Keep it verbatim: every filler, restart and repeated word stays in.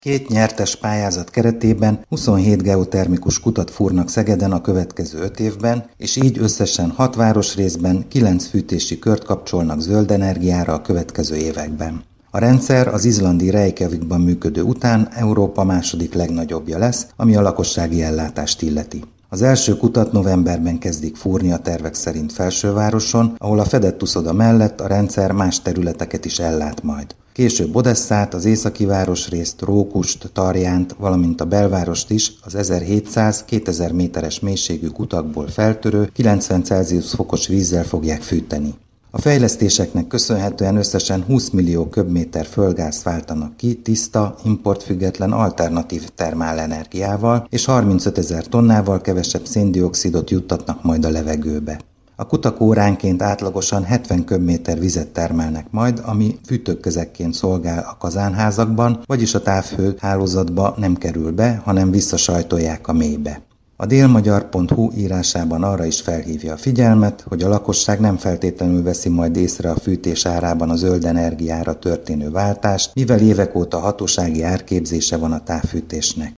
Két nyertes pályázat keretében huszonhét geotermikus kutat fúrnak Szegeden a következő öt évben, és így összesen hat városrészben kilenc fűtési kört kapcsolnak zöld energiára a következő években. A rendszer az izlandi Reykjavikban működő után Európa második legnagyobbja lesz, ami a lakossági ellátást illeti. Az első kutat novemberben kezdik fúrni a tervek szerint Felsővároson, ahol a fedett uszoda mellett a rendszer más területeket is ellát majd. Később Odesszát, az északi városrészt, Rókust, Tarjánt, valamint a belvárost is az ezerhétszáz-kétezer méteres mélységű kutakból feltörő kilencven Celsius fokos vízzel fogják fűteni. A fejlesztéseknek köszönhetően összesen húsz millió köbméter földgázt váltanak ki tiszta, importfüggetlen alternatív termálenergiával, és harmincötezer tonnával kevesebb széndioxidot juttatnak majd a levegőbe. A kutak óránként átlagosan hetven köbméter vizet termelnek majd, ami fűtőközekként szolgál a kazánházakban, vagyis a távhő hálózatba nem kerül be, hanem visszasajtolják a mélybe. A délmagyar pont hu írásában arra is felhívja a figyelmet, hogy a lakosság nem feltétlenül veszi majd észre a fűtés árában a zöld energiára történő váltást, mivel évek óta hatósági árképzése van a távfűtésnek.